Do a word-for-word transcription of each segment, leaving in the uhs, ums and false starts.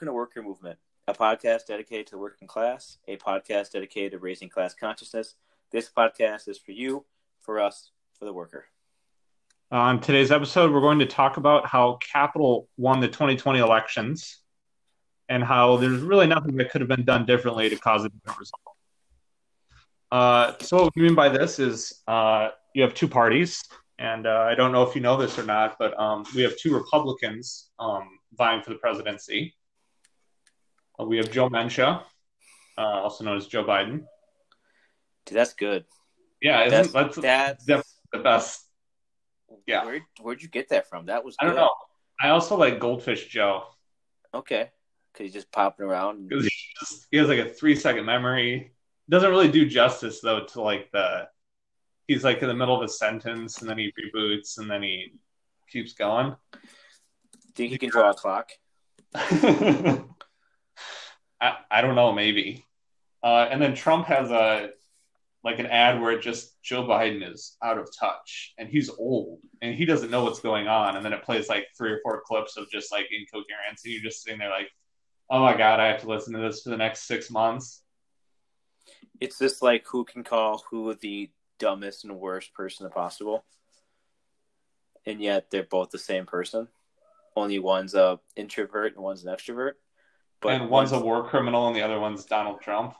Welcome to Worker Movement, a podcast dedicated to the working class, a podcast dedicated to raising class consciousness. This podcast is for you, for us, for the worker. On today's episode, we're going to talk about how Capital won the twenty twenty elections and how there's really nothing that could have been done differently to cause a different result. Uh, so what we mean by this is uh, you have two parties, and uh, I don't know if you know this or not, but um, we have two Republicans um, vying for the presidency. Uh, we have Joe Manchin, uh, also known as Joe Biden. Dude, that's good. Yeah, isn't that's, that's, that's the best. Yeah. Where, where'd you get that from? That was I good. don't know. I also like Goldfish Joe. Okay. Because he's just popping around. Because he, just, he has like a three second memory. Doesn't really do justice, though, to like the. He's like in the middle of a sentence and then he reboots and then he keeps going. Think he can draw a clock? I, I don't know, maybe. Uh, and then Trump has a. Like an ad where it just Joe Biden is out of touch and he's old and he doesn't know what's going on. And then it plays like three or four clips of just like incoherence. And you're just sitting there like, oh my God, I have to listen to this for the next six months. It's just like who can call who the dumbest and worst person possible. And yet they're both the same person. Only one's a introvert and one's an extrovert. But and one's, one's a war criminal and the other one's Donald Trump.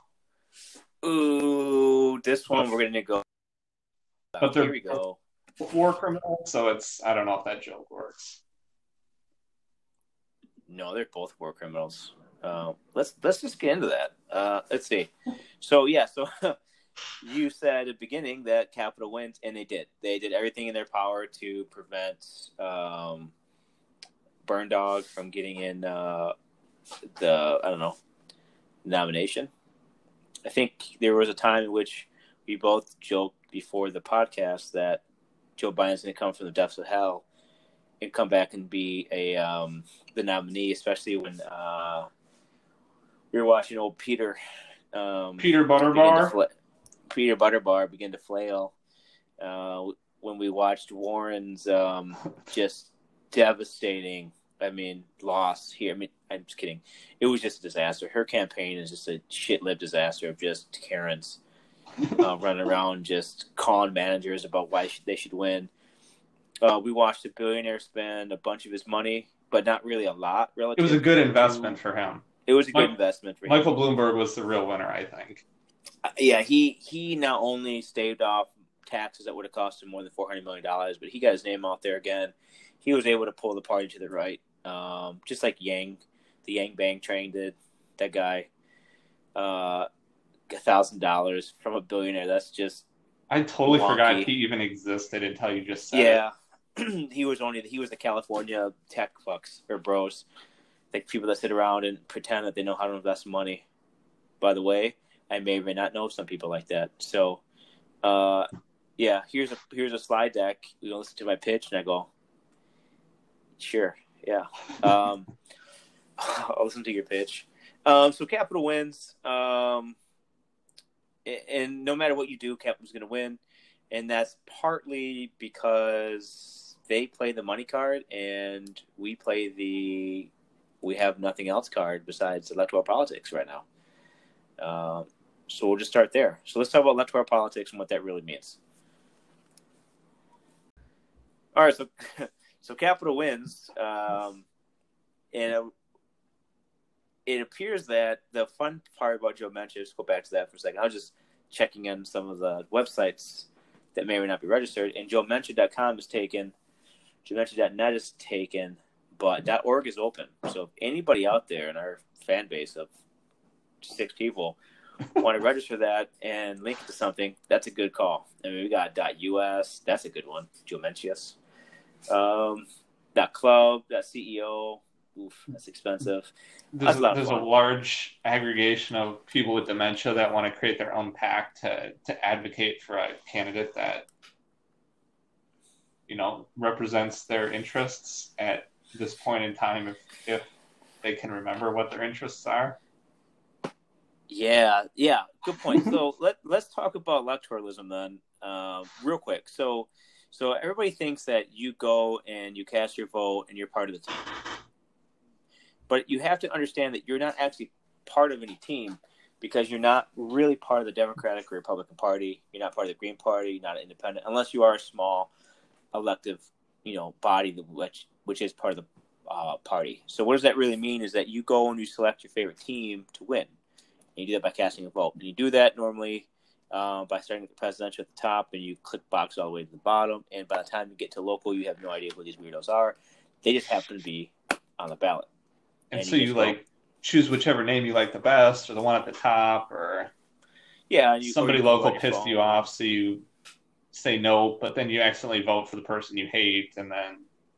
Ooh, this one we're gonna go. But Here we go. War criminals, so it's I don't know if that joke works. No, they're both war criminals. Uh, let's let's just get into that. Uh, let's see. So yeah, so you said at the beginning that Capital wins, and they did. They did everything in their power to prevent um, Burn Dog from getting in uh, the I don't know nomination. I think there was a time in which we both joked before the podcast that Joe Biden's going to come from the depths of hell and come back and be a um, the nominee, especially when uh, we were watching old Peter um, Peter Butterbar fla- Peter Butterbar begin to flail uh, when we watched Warren's um, just devastating. I mean, loss here. I mean, I'm just kidding. It was just a disaster. Her campaign is just a shit-lived disaster of just Karens uh, running around just calling managers about why they should win. Uh, we watched a billionaire spend a bunch of his money, but not really a lot. Relative it was a good investment for him. It was a good Mike, investment for him. Michael Bloomberg was the real winner, I think. Uh, yeah, he, he not only staved off taxes that would have cost him more than four hundred million dollars, but he got his name out there again. He was able to pull the party to the right. Um, just like Yang, the Yang Bang train did, that guy, uh, a thousand dollars from a billionaire. That's just I totally wonky. forgot he even existed until you just said yeah. it. he was only he was the California tech fucks or bros, like people that sit around and pretend that they know how to invest money. By the way, I may or may not know some people like that. So, uh, yeah, here's a here's a slide deck. You listen to my pitch, and I go, sure. Yeah. Um, I'll listen to your pitch. Um, so Capital wins. Um, and no matter what you do, Capital's going to win. And that's partly because they play the money card and we play the we have nothing else card besides electoral politics right now. Um, so we'll just start there. So let's talk about electoral politics and what that really means. All right. So. So Capital wins, um, and it, it appears that the fun part about Joe Manchin, just go back to that for a second. I was just checking on some of the websites that may or may not be registered, and joe manchin dot com is taken, joe manchin dot net is taken, but .org is open. So if anybody out there in our fan base of six people want to register that and link it to something, that's a good call. I mean, we got .us, that's a good one, Joe Manchin. Um, that club, that C E O, oof, that's expensive. There's, that's a, there's a large aggregation of people with dementia that want to create their own PAC to to advocate for a candidate that, you know, represents their interests at this point in time, if if they can remember what their interests are. Yeah, yeah, good point. So let let's talk about electoralism then, uh, real quick. So. So everybody thinks that you go and you cast your vote and you're part of the team. But you have to understand that you're not actually part of any team because you're not really part of the Democratic or Republican Party. You're not part of the Green Party. You're not an independent, unless you are a small elective, you know, body which which is part of the uh, party. So what does that really mean is that you go and you select your favorite team to win. And you do that by casting a vote. And you do that normally uh, by starting with the presidential at the top, and you click box all the way to the bottom. And by the time you get to local, you have no idea who these weirdos are. They just happen to be on the ballot. And, and so you, you like choose whichever name you like the best, or the one at the top, or yeah, you, somebody you local pissed you off, so you say no, but then you accidentally vote for the person you hate, and then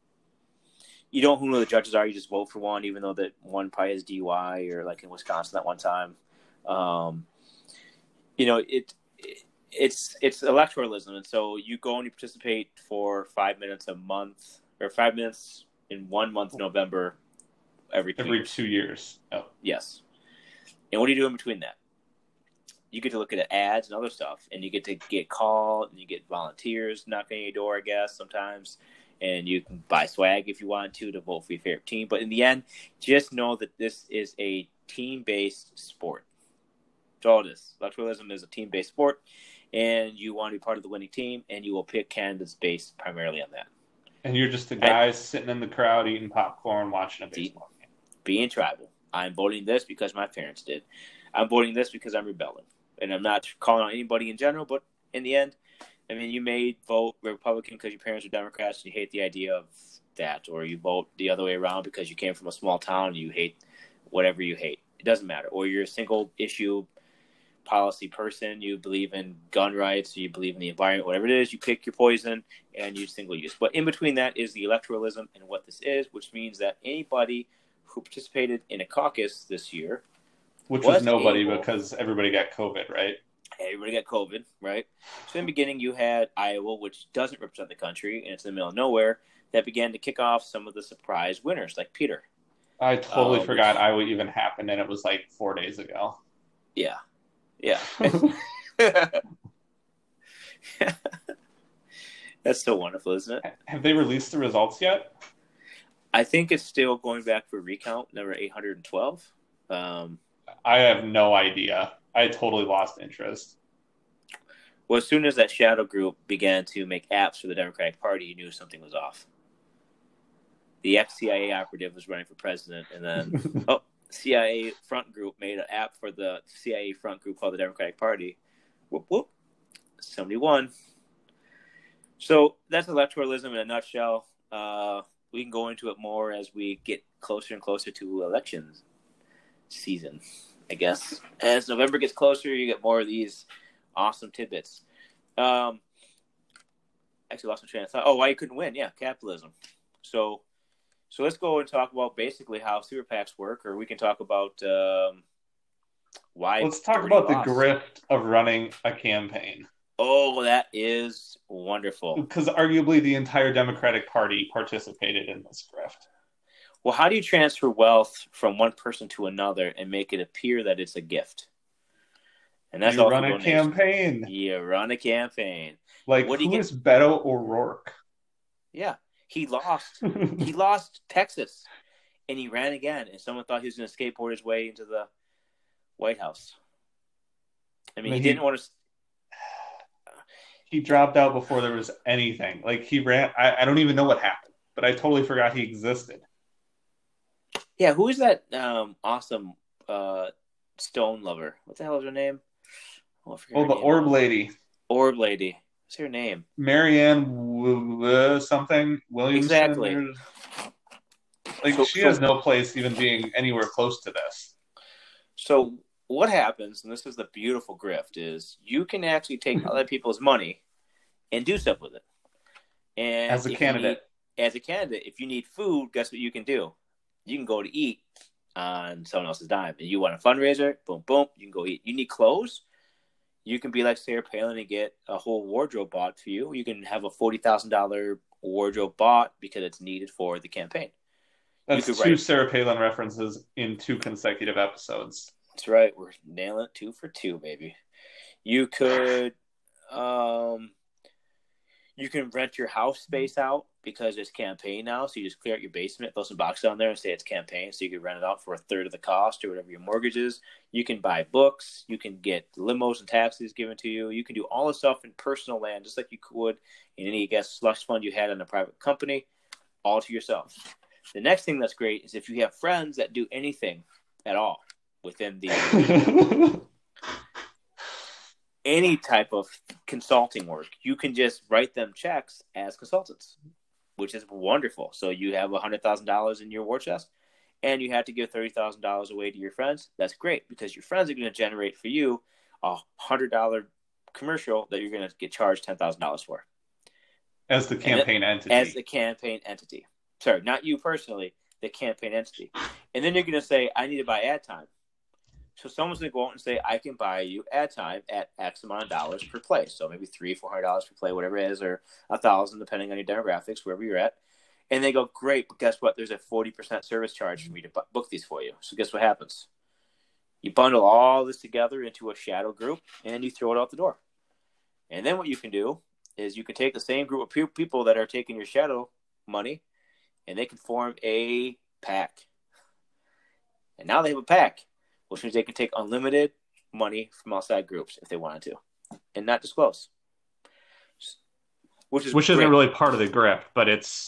you don't know who the judges are. You just vote for one, even though that one probably has D U I, or like in Wisconsin that one time. Um, you know, it, it it's it's electoralism, and so you go and you participate for five minutes a month, or five minutes in one month, November, every two every years. two years. Oh, yes. And what do you do in between that? You get to look at ads and other stuff, and you get to get called, and you get volunteers knocking on your door, I guess, sometimes. And you can buy swag if you want to to vote for your favorite team. But in the end, just know that this is a team-based sport. That's all it is. Electoralism is a team-based sport, and you want to be part of the winning team, and you will pick candidates based primarily on that. And you're just a guy I, sitting in the crowd eating popcorn, watching a baseball game. Being tribal. I'm voting this because my parents did. I'm voting this because I'm rebelling. And I'm not calling on anybody in general, but in the end, I mean, you may vote Republican because your parents are Democrats and you hate the idea of that, or you vote the other way around because you came from a small town and you hate whatever you hate. It doesn't matter. Or you're a single issue policy person. You believe in gun rights, or you believe in the environment, whatever it is. You pick your poison and you single use. But in between that is the electoralism and what this is, which means that anybody who participated in a caucus this year, which was, was nobody able, because everybody got COVID, right? Everybody got COVID, right? So in the beginning, you had Iowa, which doesn't represent the country, and it's in the middle of nowhere, that began to kick off some of the surprise winners, like Peter. I totally um, forgot which, Iowa even happened, and it was like four days ago. Yeah. Yeah. That's so wonderful, isn't it? Have they released the results yet? I think it's still going back for recount, number eight hundred twelve. Um, I have no idea. I totally lost interest. Well, as soon as that shadow group began to make apps for the Democratic Party, you knew something was off. The ex-C I A operative was running for president, and then, oh, C I A front group made an app for the C I A front group called the Democratic Party. Whoop, whoop. Somebody won. So that's electoralism in a nutshell. Uh, we can go into it more as we get closer and closer to elections season, I guess. As November gets closer, you get more of these awesome tidbits. Um, actually lost my train of thought. Oh, why you couldn't win? Yeah, capitalism. So, so let's go and talk about basically how super PACs work, or we can talk about um, why. Let's talk about lost. the grift of running a campaign. Oh, that is wonderful. Because arguably the entire Democratic Party participated in this grift. Well, how do you transfer wealth from one person to another and make it appear that it's a gift? And that's you all run a campaign. You run a campaign. Like, what who is Beto O'Rourke? Yeah, he lost. he lost Texas, and he ran again. And someone thought he was going to skateboard his way into the White House. I mean, I mean he didn't he, want to. He dropped out before there was anything. Like, he ran. I, I don't even know what happened, but I totally forgot he existed. Yeah, who is that um, awesome uh, stone lover? What the hell is her name? Oh, oh the orb lady. Orb lady. What's her name? Marianne w- w- something Williamson. Exactly. Like, so, she so, has no place even being anywhere close to this. So what happens, and this is the beautiful grift, is you can actually take other people's money and do stuff with it. And as a candidate. Need, as a candidate, if you need food, guess what you can do? You can go to eat on someone else's dime. And you want a fundraiser, boom, boom, you can go eat. You need clothes, you can be like Sarah Palin and get a whole wardrobe bought for you. You can have a forty thousand dollars wardrobe bought because it's needed for the campaign. That's two write... Sarah Palin references in two consecutive episodes. That's right. We're nailing it two for two, baby. You could, um, You can rent your house space out because it's campaign now. So you just clear out your basement, throw some boxes on there and say it's campaign. So you can rent it out for a third of the cost or whatever your mortgage is. You can buy books. You can get limos and taxis given to you. You can do all this stuff in personal land, just like you would in any, I guess, slush fund you had in a private company, all to yourself. The next thing that's great is if you have friends that do anything at all within the any type of consulting work, you can just write them checks as consultants, which is wonderful. So you have one hundred thousand dollars in your war chest and you have to give thirty thousand dollars away to your friends. That's great because your friends are going to generate for you a one hundred dollars commercial that you're going to get charged ten thousand dollars for. As the campaign then, entity. As the campaign entity. Sorry, not you personally, the campaign entity. And then you're going to say, I need to buy ad time. So someone's going to go out and say, I can buy you ad time at X amount of dollars per play. So maybe three, four hundred dollars per play, whatever it is, or a thousand, depending on your demographics, wherever you're at. And they go, great, but guess what? There's a forty percent service charge for me to book these for you. So guess what happens? You bundle all this together into a shadow group and you throw it out the door. And then what you can do is you can take the same group of people that are taking your shadow money and they can form a pack. And now they have a pack, which means they can take unlimited money from outside groups if they wanted to and not disclose. Which, is which isn't really part of the grift, but it's...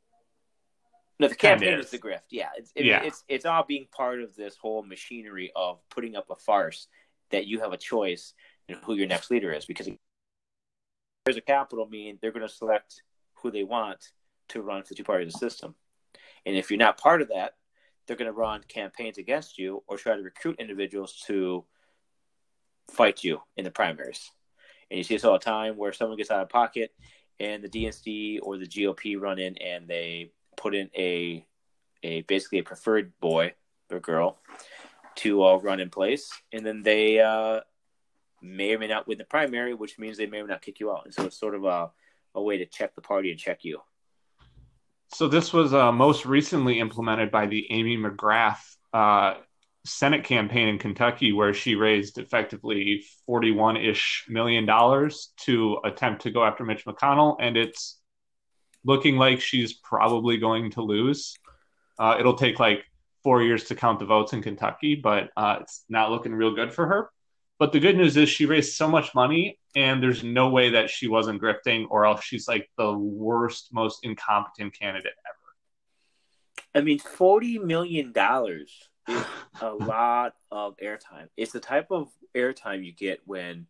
No, the campaign is. is the grift. Yeah, it's, it, yeah. It's, it's all being part of this whole machinery of putting up a farce that you have a choice in who your next leader is. Because there's a capital mean they're going to select who they want to run for the two-party system. And if you're not part of that, they're going to run campaigns against you or try to recruit individuals to fight you in the primaries. And you see this all the time where someone gets out of pocket and the D N C or the G O P run in and they put in a a basically a preferred boy or girl to uh, run in place. And then they uh, may or may not win the primary, which means they may or may not kick you out. And so it's sort of a, a way to check the party and check you. So this was uh, most recently implemented by the Amy McGrath uh, Senate campaign in Kentucky, where she raised effectively forty-one-ish million dollars to attempt to go after Mitch McConnell, and it's looking like she's probably going to lose. Uh, it'll take like four years to count the votes in Kentucky, but uh, it's not looking real good for her. But the good news is she raised so much money, and there's no way that she wasn't grifting, or else she's like the worst, most incompetent candidate ever. I mean, forty million dollars is a lot of airtime. It's the type of airtime you get when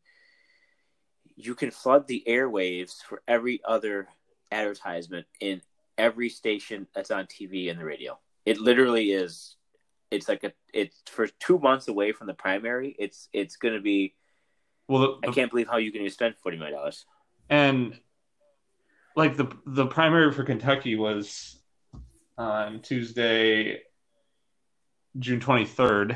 you can flood the airwaves for every other advertisement in every station that's on T V and the radio. It literally is. It's like a. It's for two months away from the primary. It's it's going to be. Well, the, the, I can't believe how you can even spend forty million dollars. And like the the primary for Kentucky was on Tuesday, June twenty-third,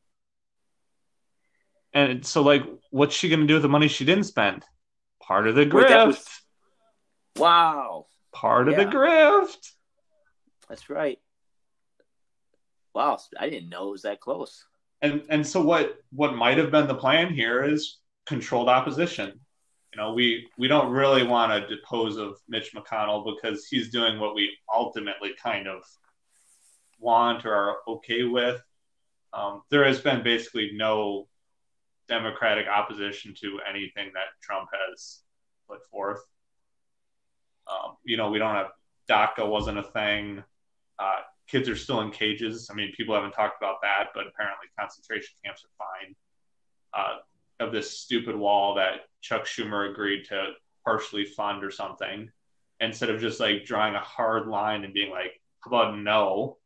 and so like, what's she going to do with the money she didn't spend? Part of the grift. Wait, was... Wow. Part yeah. of the grift. That's right. Wow, I didn't know it was that close. And and so what what might have been the plan here is controlled opposition. You know, we we don't really want to depose of Mitch McConnell because he's doing what we ultimately kind of want or are okay with. Um, there has been basically no Democratic opposition to anything that Trump has put forth. Um, you know, we don't have DACA wasn't a thing. Uh, kids are still in cages. I mean, people haven't talked about that, but apparently concentration camps are fine. Uh, of this stupid wall that Chuck Schumer agreed to partially fund or something, instead of just like drawing a hard line and being like, how about no?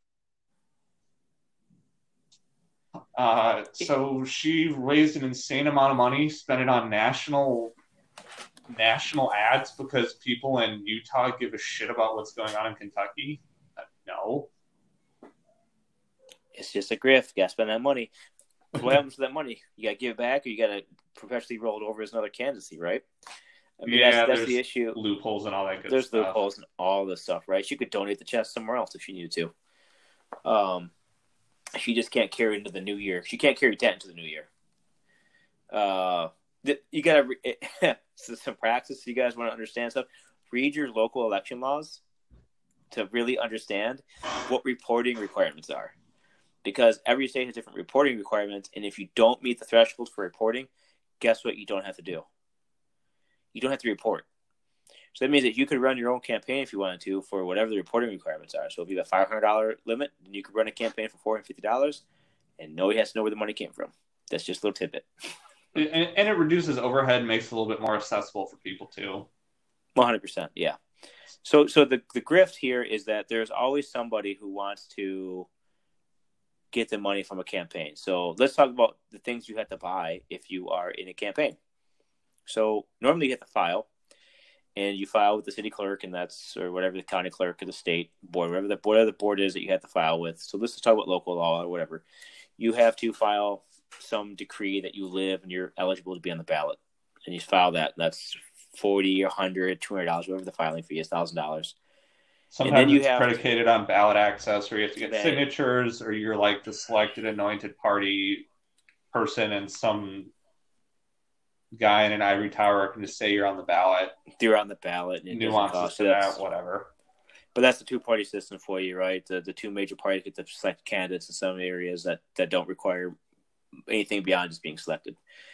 Uh, so she raised an insane amount of money, spent it on national national ads because people in Utah give a shit about what's going on in Kentucky. Uh, no. It's just a grift. You got to spend that money. What happens to that money? You got to give it back, or you got to perpetually roll it over as another candidacy, right? I mean, yeah, that's, that's the issue. Loopholes and all that good there's stuff. There's loopholes and all this stuff, right? She could donate the chest somewhere else if she needed to. Um, she just can't carry it into the new year. She can't carry debt into the new year. Uh, you got to. Re- some praxis. You guys want to understand stuff. read your local election laws to really understand what reporting requirements are. Because every state has different reporting requirements, and if you don't meet the threshold for reporting, guess what you don't have to do? You don't have to report. So that means that you could run your own campaign if you wanted to for whatever the reporting requirements are. So if you have a five hundred dollars limit, then you could run a campaign for four hundred fifty dollars, and nobody has to know where the money came from. That's just a little tidbit. And, and it reduces overhead, makes it a little bit more accessible for people too. one hundred percent, yeah. So so the, the grift here is that there's always somebody who wants to get the money from a campaign. So let's talk about the things you have to buy if you are in a campaign. So normally you have to file, and you file with the city clerk, and that's, or whatever the county clerk or the state board, whatever the, whatever the board is that you have to file with. So let's just talk about local law or whatever. You have to file some decree that you live and you're eligible to be on the ballot. And you file that. That's forty, one hundred, two hundred dollars, whatever the filing fee is, one thousand dollars. Sometimes and then you it's have predicated to, on ballot access, where you have to get that, signatures, or you're like the selected anointed party person, and some guy in an ivory tower can just say you're on the ballot. You're on the ballot. And nuances to that, whatever. But that's the two-party system for you, right? The the two major parties get to select candidates in some areas that, that don't require anything beyond just being selected.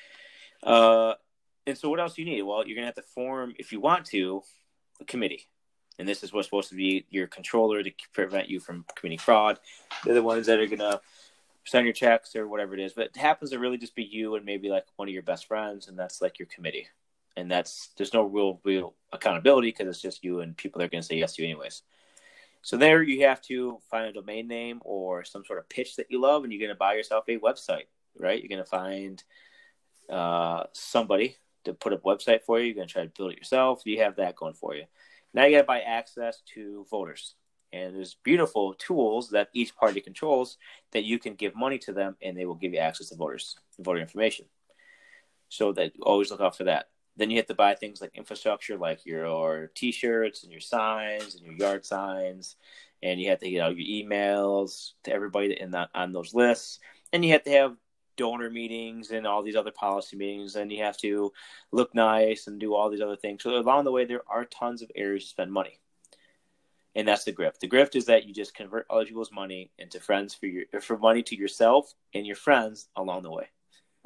Uh, and so what else do you need? Well, you're going to have to form, if you want to, a committee. And this is what's supposed to be your controller to prevent you from committing fraud. They're the ones that are going to send your checks or whatever it is. But it happens to really just be you and maybe like one of your best friends, and that's like your committee. And that's, there's no real, real accountability because it's just you and people that are going to say yes to you anyways. So there you have to find a domain name or some sort of pitch that you love, and you're going to buy yourself a website, right? You're going to find uh, somebody to put up a website for you. You're going to try to build it yourself. You have that going for you. Now you got to buy access to voters. And there's beautiful tools that each party controls that you can give money to them, and they will give you access to voters, voter information. So that always look out for that. Then you have to buy things like infrastructure, like your T-shirts and your signs and your yard signs. And you have to get out your emails to everybody in that, on those lists. And you have to have donor meetings and all these other policy meetings. And you have to look nice and do all these other things. So along the way, there are tons of areas to spend money. And that's the grift. The grift is that you just convert other people's money into friends for your, for money to yourself and your friends along the way.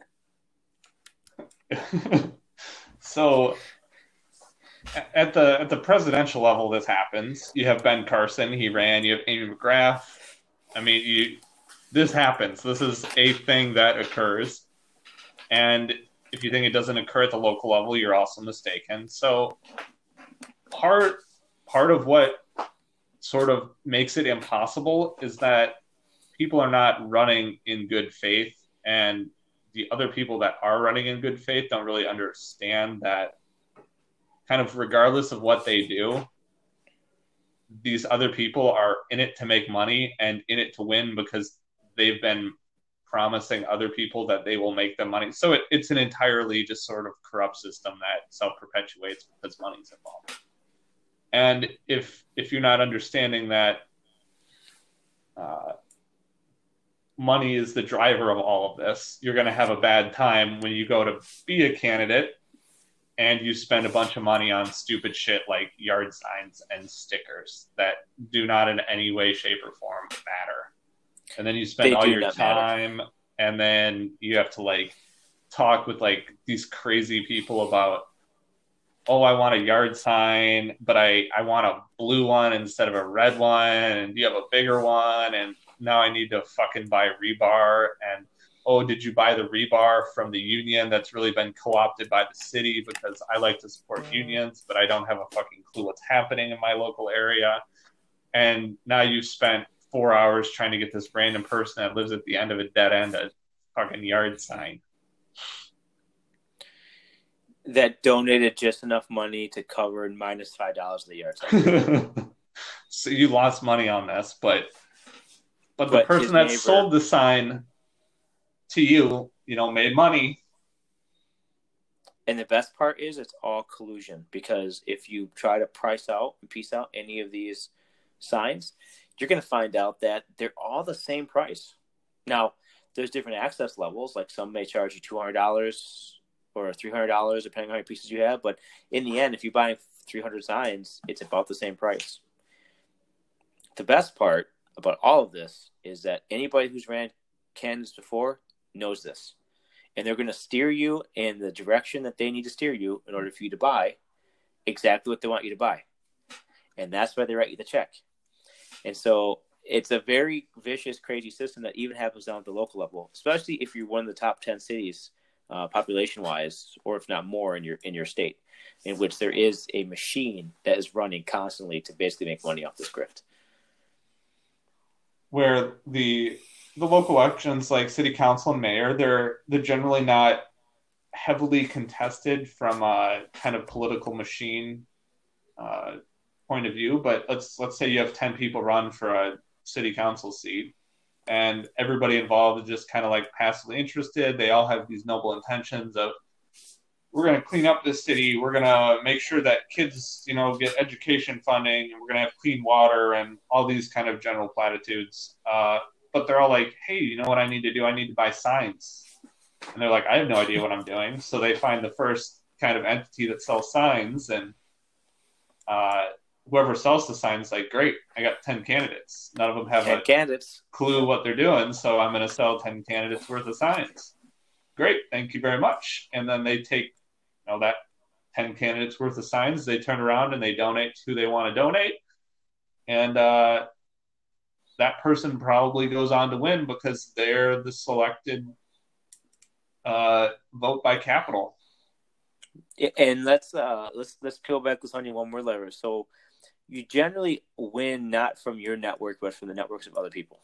So at the at the presidential level, this happens. You have Ben Carson, he ran. You have Amy McGrath. I mean, you this happens. This is a thing that occurs. And if you think it doesn't occur at the local level, you're also mistaken. So part part of what sort of makes it impossible is that people are not running in good faith, and the other people that are running in good faith don't really understand that kind of regardless of what they do, these other people are in it to make money and in it to win because they've been promising other people that they will make them money. So it, it's an entirely just sort of corrupt system that self-perpetuates because money's involved. And if if you're not understanding that uh, money is the driver of all of this, you're going to have a bad time when you go to be a candidate and you spend a bunch of money on stupid shit like yard signs and stickers that do not in any way, shape, or form matter. And then you spend They all do your not time matter. And then you have to like talk with like these crazy people about, oh, I want a yard sign, but I, I want a blue one instead of a red one. And do you have a bigger one? And now I need to fucking buy rebar. And, oh, did you buy the rebar from the union that's really been co-opted by the city because I like to support unions, but I don't have a fucking clue what's happening in my local area. And now you've spent four hours trying to get this random person that lives at the end of a dead end a fucking yard sign. That donated just enough money to cover minus five dollars of the yard sign. So you lost money on this, but but, But the person his that neighbor- sold the sign to you, you know, made money. And the best part is it's all collusion, because if you try to price out and piece out any of these signs, you're going to find out that they're all the same price. Now, there's different access levels. Like some may charge you two hundred dollars or three hundred dollars, depending on how many pieces you have. But in the end, if you buy three hundred signs, it's about the same price. The best part about all of this is that anybody who's ran candidates before knows this. And they're going to steer you in the direction that they need to steer you in order for you to buy exactly what they want you to buy. And that's why they write you the check. And so it's a very vicious, crazy system that even happens down at the local level, especially if you're one of the top ten cities uh, population-wise, or if not more in your in your state, in which there is a machine that is running constantly to basically make money off this grift. Where the the local elections, like city council and mayor, they're they're generally not heavily contested from a kind of political machine uh, point of view. But let's let's say you have ten people run for a city council seat, and everybody involved is just kind of like passively interested. They all have these noble intentions of, we're going to clean up this city. We're going to make sure that kids, you know, get education funding, and we're going to have clean water and all these kind of general platitudes. Uh, but they're all like, hey, you know what I need to do? I need to buy signs. And they're like, I have no idea what I'm doing. So they find the first kind of entity that sells signs, and uh, whoever sells the signs, like, great, I got ten candidates. None of them have a candidates. clue what they're doing, so I'm going to sell ten candidates worth of signs. Great, thank you very much. And then they take, you know, that ten candidates worth of signs, they turn around and they donate to who they want to donate. And uh, that person probably goes on to win because they're the selected uh, vote by capital. And let's uh, let's let's peel back this onion one more layer. So you generally win not from your network, but from the networks of other people.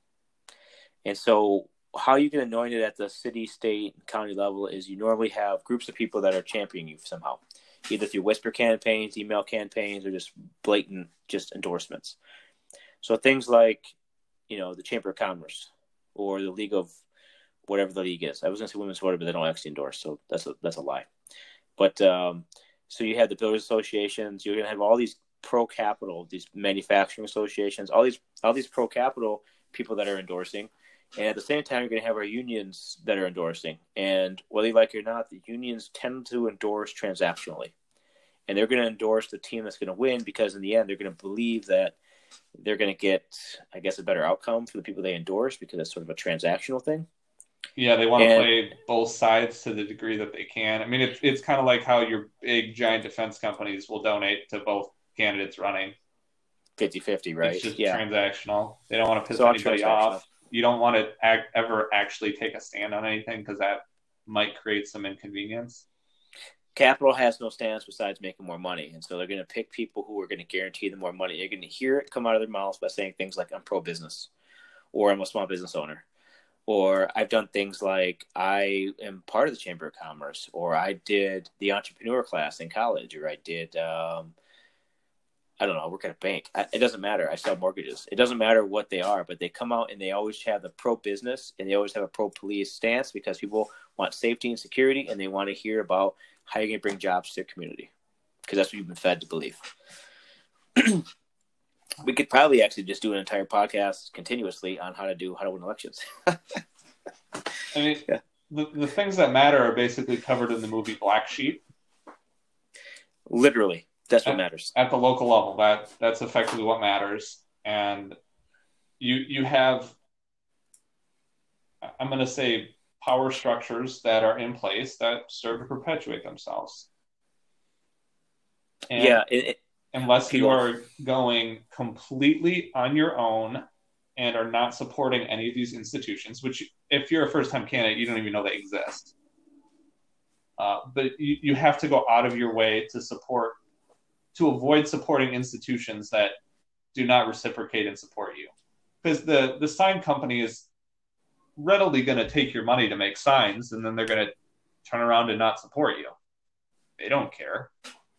And so how you get anointed at the city, state, and county level is you normally have groups of people that are championing you somehow, either through whisper campaigns, email campaigns, or just blatant just endorsements. So things like, you know, the Chamber of Commerce or the League of whatever the league is. I was going to say Women's Voter, but they don't actually endorse, so that's a, that's a lie. But um, so you have the builders associations. You're going to have all these pro-capital, these manufacturing associations, all these all these pro-capital people that are endorsing. And at the same time, you're going to have our unions that are endorsing. And whether you like it or not, the unions tend to endorse transactionally. And they're going to endorse the team that's going to win because in the end, they're going to believe that they're going to get, I guess, a better outcome for the people they endorse because it's sort of a transactional thing. Yeah, they want to and, play both sides to the degree that they can. I mean, it's it's kind of like how your big, giant defense companies will donate to both candidates running. fifty-fifty, right? It's just yeah. transactional. They don't want to piss so anybody off. You don't want to act, ever actually take a stand on anything because that might create some inconvenience. Capital has no stance besides making more money. And so they're going to pick people who are going to guarantee them more money. You're going to hear it come out of their mouths by saying things like, I'm pro-business, or I'm a small business owner, or I've done things like I am part of the Chamber of Commerce, or I did the entrepreneur class in college, or I did, um, I don't know, I work at a bank. I, it doesn't matter. I sell mortgages. It doesn't matter what they are, but they come out and they always have the pro-business and they always have a pro-police stance because people want safety and security and they want to hear about how you're going to bring jobs to their community because that's what you've been fed to believe. We could probably actually just do an entire podcast continuously on how to do how to win elections. I mean, yeah. the, the things that matter are basically covered in the movie Black Sheep. Literally. That's what at, matters. At the local level, that that's effectively what matters. And you you have, I'm going to say, power structures that are in place that serve to perpetuate themselves. And yeah. It, it, unless you are going completely on your own and are not supporting any of these institutions, which if you're a first-time candidate, you don't even know they exist. Uh, but you, you have to go out of your way to support to avoid supporting institutions that do not reciprocate and support you. Because the, the sign company is readily going to take your money to make signs, and then they're going to turn around and not support you. They don't care.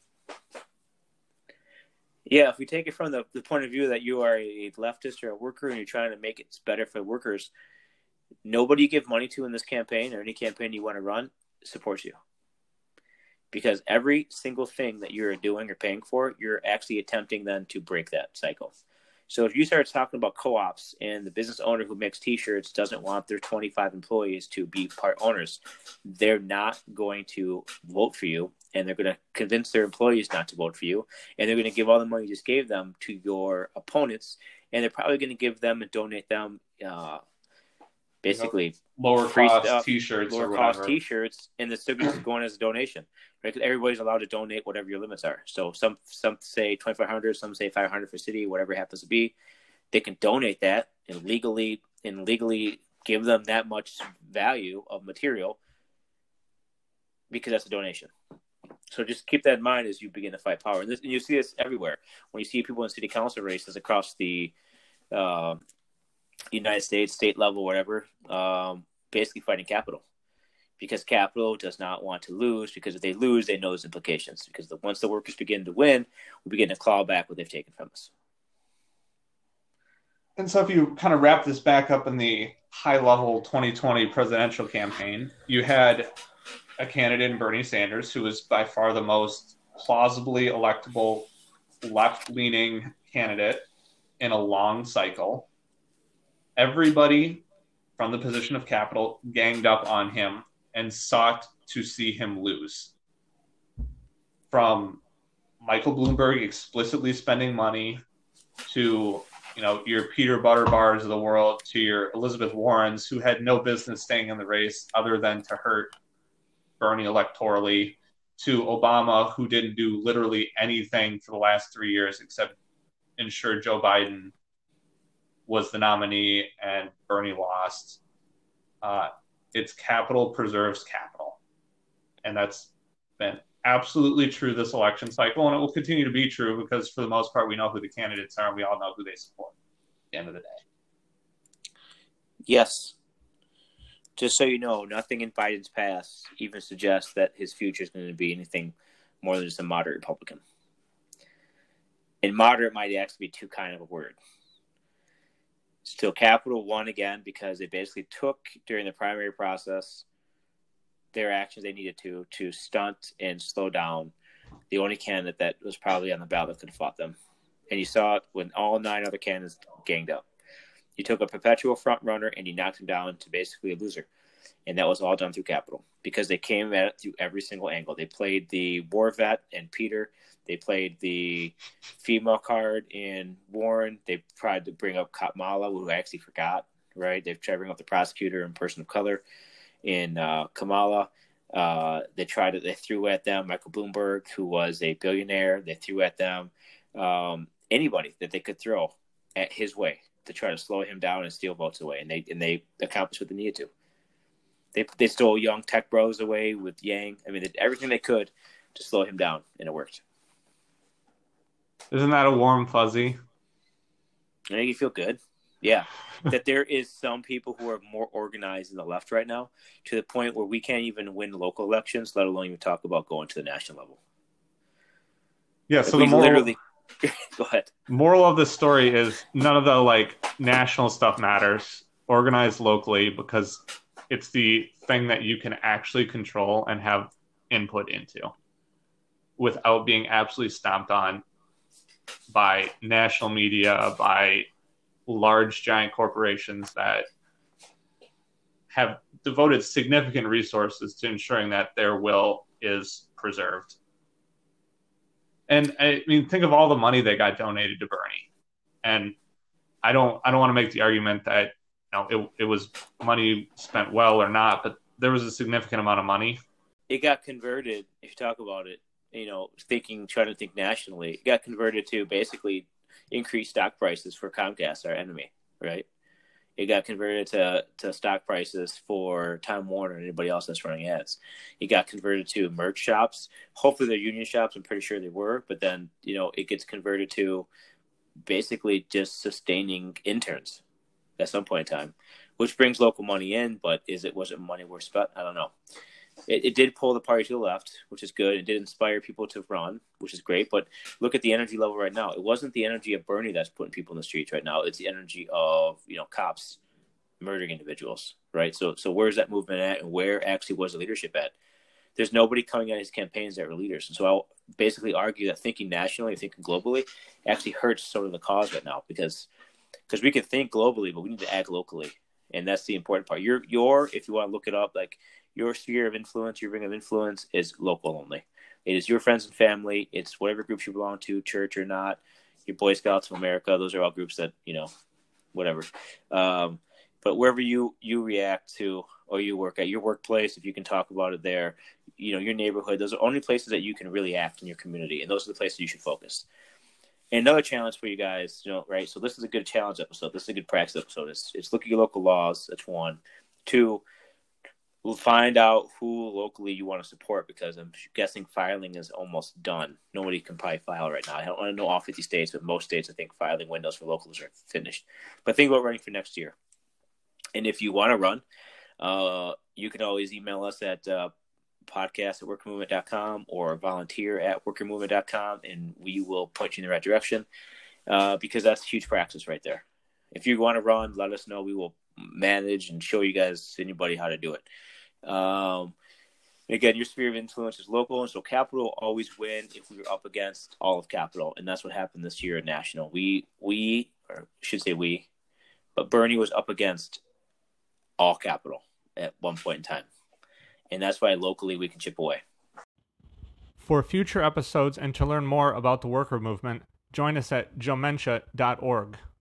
Yeah, if we take it from the, the point of view that you are a leftist or a worker and you're trying to make it better for workers, nobody you give money to in this campaign or any campaign you want to run supports you. Because every single thing that you're doing or paying for, you're actually attempting then to break that cycle. So if you start talking about co-ops and the business owner who makes T-shirts doesn't want their twenty-five employees to be part owners, they're not going to vote for you, and they're going to convince their employees not to vote for you, and they're going to give all the money you just gave them to your opponents, and they're probably going to give them and donate them uh, basically you know, lower free cost stuff, T-shirts lower or cost whatever. T-shirts, and the still just going as a donation. Right? 'Cause everybody's allowed to donate whatever your limits are. So some some say twenty-five hundred, some say five hundred for city, whatever it happens to be. They can donate that and legally and legally give them that much value of material because that's a donation. So just keep that in mind as you begin to fight power. And, this, and you see this everywhere. When you see people in city council races across the uh, United States, state level, whatever, um, basically fighting capital. Because capital does not want to lose, because if they lose, they know those implications. Because the, once the workers begin to win, we begin to claw back what they've taken from us. And so if you kind of wrap this back up in the high-level twenty twenty presidential campaign, you had a candidate in Bernie Sanders who was by far the most plausibly electable left-leaning candidate in a long cycle. Everybody from the position of capital ganged up on him and sought to see him lose. From Michael Bloomberg explicitly spending money to, you know, your Peter Buttigieg's of the world, to your Elizabeth Warrens, who had no business staying in the race other than to hurt Bernie electorally, to Obama, who didn't do literally anything for the last three years except ensure Joe Biden was the nominee and Bernie lost. Uh, it's capital preserves capital. And that's been absolutely true this election cycle, and it will continue to be true because for the most part we know who the candidates are and we all know who they support at the end of the day. Yes. Just so you know, nothing in Biden's past even suggests that his future is going to be anything more than just a moderate Republican. And moderate might actually be too kind of a word. Still, Capital won again because they basically took, during the primary process, their actions they needed to to stunt and slow down the only candidate that was probably on the ballot that could have fought them. And you saw it when all nine other candidates ganged up. You took a perpetual front runner and you knocked him down to basically a loser. And that was all done through Capital because they came at it through every single angle. They played the war vet and Peter. They played the female card in Warren. They tried to bring up Kamala, who I actually forgot, right? They've tried to bring up the prosecutor and person of color in uh, Kamala. Uh, they tried to, they threw at them Michael Bloomberg, who was a billionaire. They threw at them um, anybody that they could throw at his way to try to slow him down and steal votes away. And they and they accomplished what they needed to. They they stole young tech bros away with Yang. I mean, they did everything they could to slow him down, and it worked. Isn't that a warm fuzzy? I think you feel good. Yeah. That there is some people who are more organized in the left right now to the point where we can't even win local elections, let alone even talk about going to the national level. Yeah, like so the moral, literally go ahead. Moral of this story is none of the like national stuff matters. Organize locally because it's the thing that you can actually control and have input into without being absolutely stomped on by national media, by large, giant corporations that have devoted significant resources to ensuring that their will is preserved. And I mean, think of all the money they got donated to Bernie. And I don't, I don't want to make the argument that, you know, it, it was money spent well or not, but there was a significant amount of money. It got converted, if you talk about it, you know, thinking, trying to think nationally, it got converted to basically increase stock prices for Comcast, our enemy, right? It got converted to, to stock prices for Time Warner and anybody else that's running ads. It got converted to merch shops. Hopefully they're union shops. I'm pretty sure they were. But then, you know, it gets converted to basically just sustaining interns at some point in time, which brings local money in. But is it, was it money worth spent? I don't know. It, it did pull the party to the left, which is good. It did inspire people to run, which is great. But look at the energy level right now. It wasn't the energy of Bernie that's putting people in the streets right now. It's the energy of, you know, cops murdering individuals, right? So, so where's that movement at, and where actually was the leadership at? there's nobody coming at his campaigns that were leaders. And so I'll basically argue that thinking nationally, thinking globally, actually hurts sort of the cause right now because because we can think globally, but we need to act locally. And that's the important part. Your, your, if you want to look it up, like your sphere of influence, your ring of influence is local only. It is your friends and family. It's whatever groups you belong to, church or not, your Boy Scouts of America. Those are all groups that, you know, whatever. Um, but wherever you, you react to or you work at, your workplace, if you can talk about it there, you know, your neighborhood, those are only places that you can really act in your community. And those are the places you should focus. And another challenge for you guys, you know, right? So this is a good challenge episode. This is a good practice episode. It's, it's look at your local laws. That's one. Two, we'll find out who locally you want to support because I'm guessing filing is almost done. Nobody can probably file right now. I don't know all fifty states, but most states, I think filing windows for locals are finished. But think about running for next year. And if you want to run, uh, you can always email us at uh, podcast at worker movement dot com or volunteer at worker movement dot com, and we will point you in the right direction uh, because that's huge practice right there. If you want to run, let us know. We will manage and show you guys, anybody, how to do it. Um, again, your sphere of influence is local, and so Capital will always win if we were up against all of Capital, and that's what happened this year at National. We, we or should say we, but Bernie was up against all Capital at one point in time. And that's why locally we can chip away. For future episodes and to learn more about the worker movement, join us at jomentia dot org.